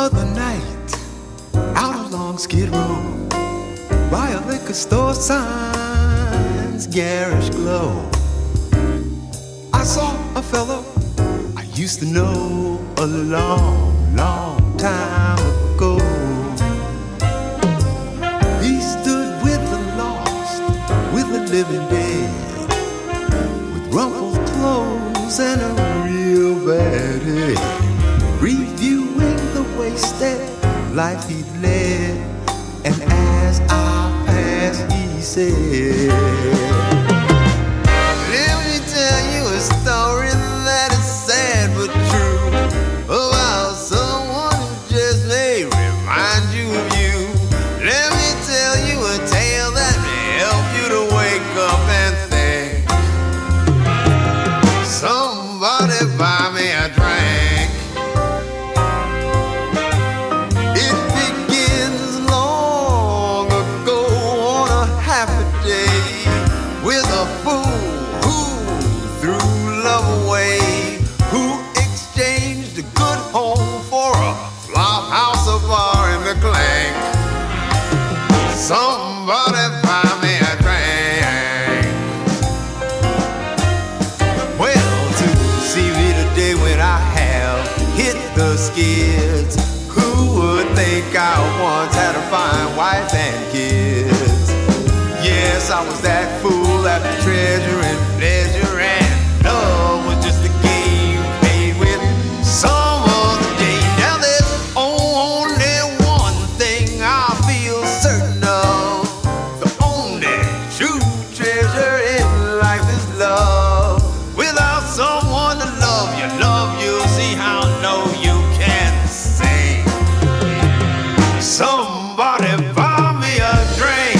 other night, out along Skid Row, by a liquor store sign's garish glow, I saw a fellow I used to know a long, long time ago. He stood with the lost, with the living dead, with rumpled clothes and a real bad head, reviewing the wasted life he'd led. And as I passed, he said, "Let me tell you a story that is sad but true, about someone who just may remind you of you. Let me tell you a tale that may help you to wake up and think. Somebody buy me a drink. It begins long ago on a happy day, with a fool who threw love away, who exchanged a good home for a flop house, a bar, and a clank. Somebody buy me a drink." Well, to see me today when I have hit the skids, who would think I once had a fine wife and kids? Yes, I was that fool after treasure and pleasure, and love was just a game played with some other day. Now there's only one thing I feel certain of: the only true treasure in life is love. Without someone to love you, see how low you can sink. Somebody buy me a drink.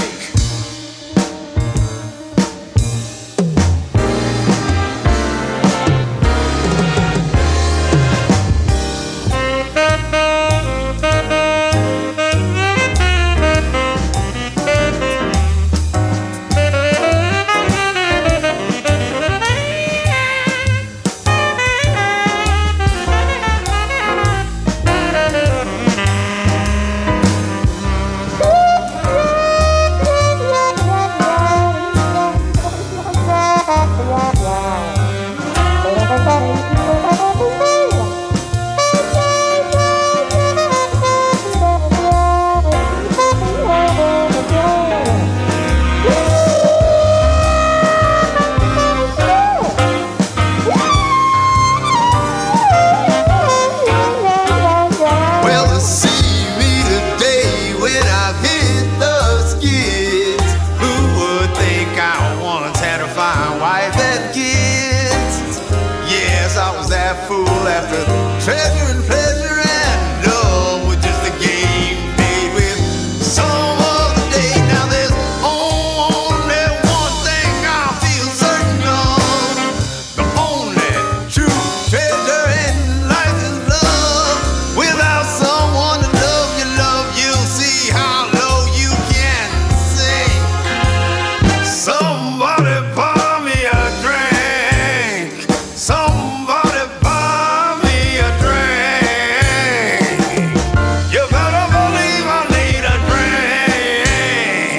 Well, to see me today when I've hit the skids, who would think I once had a fine wife and kids? Yes, I was that fool after treasure and pleasure, and love was just a game played with some other day. Now there's only one thing I feel certain of: the only true treasure in life is love. Without someone to love you, see how low you can sink. Somebody buy me a drink. Somebody buy me a drink. You better believe I need a drink.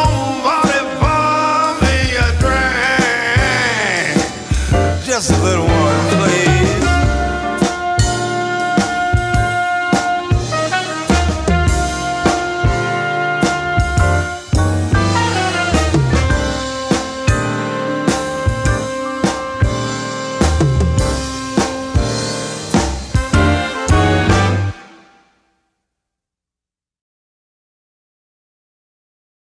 Somebody buy me a drink. Just a little one.